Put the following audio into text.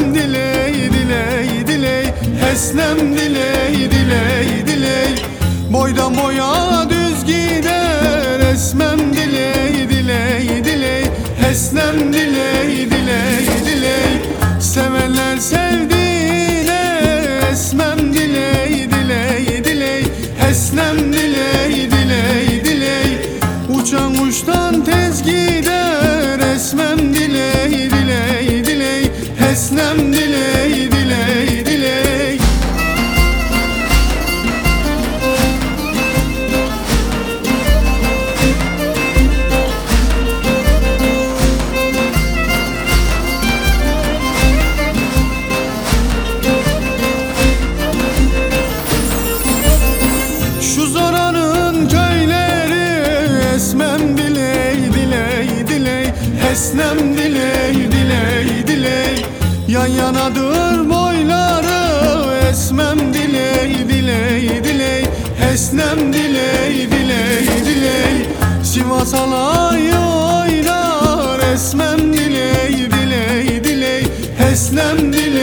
Esnem diley diley diley, esnem diley diley diley. Boydan boya düz gider, esmem diley diley diley, esnem diley diley diley. Sevenler sevdiğine, esmem diley diley diley, esnem diley diley diley. Uçan kuştan tez gider, esmem diley diley diley, esnem diley diley diley. Şu zoranın köyleri, esmem diley diley diley, esnem diley diley diley. Yan yanadır boyları, esmem diley diley diley, esnem diley diley diley. Sivas alayı oynar, esmem diley diley diley, esnem diley